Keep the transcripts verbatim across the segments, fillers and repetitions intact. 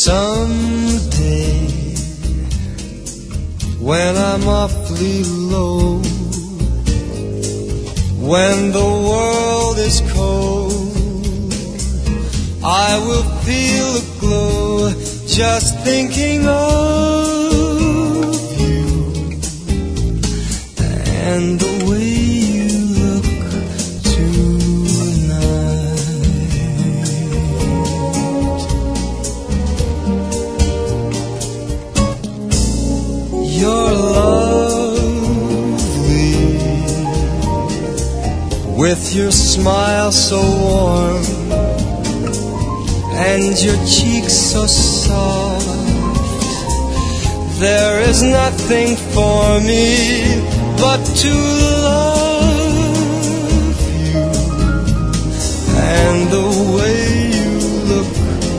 Someday, when I'm awfully low, when the world is cold, I will feel a glow just thinking of you and the way you look tonight. You're lovely, with your smile so warm and your cheeks so soft. There is nothing for me but to love you and the way you look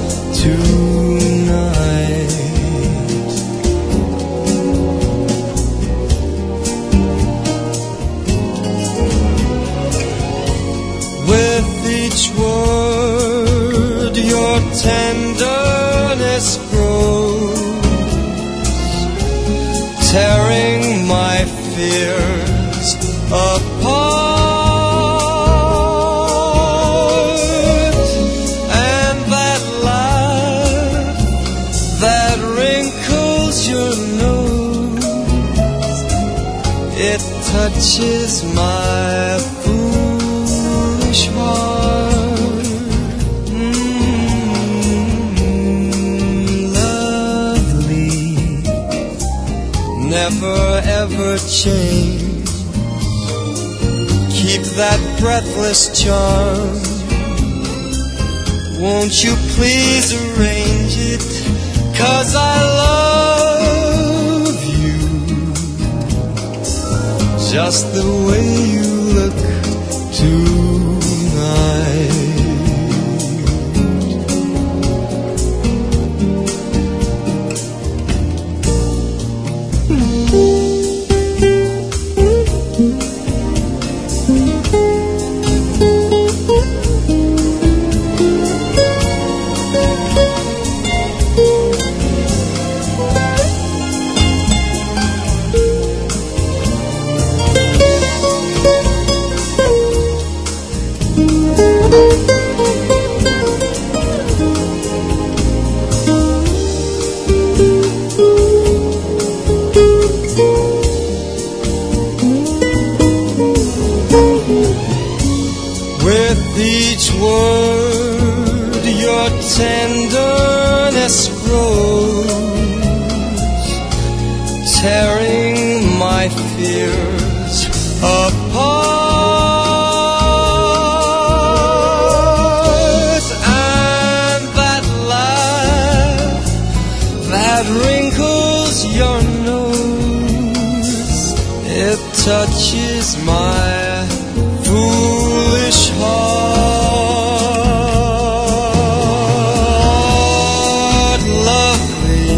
tonight. With each word your tenderness grows, tearing my fears apart. And that laugh that wrinkles your nose, it touches my foolish heart. Never ever change. Keep that breathless charm. Won't you please arrange it? 'Cause I love you just the way you look tonight. With each word your tenderness grows, tearing my fears apart. And that laugh that wrinkles your nose, it touches my foolish heart. Lovely,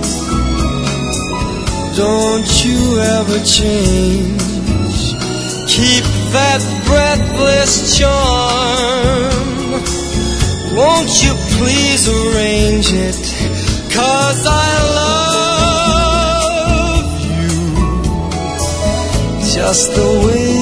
don't you ever change. Keep that breathless charm. Won't you please arrange it? 'Cause I love you just the way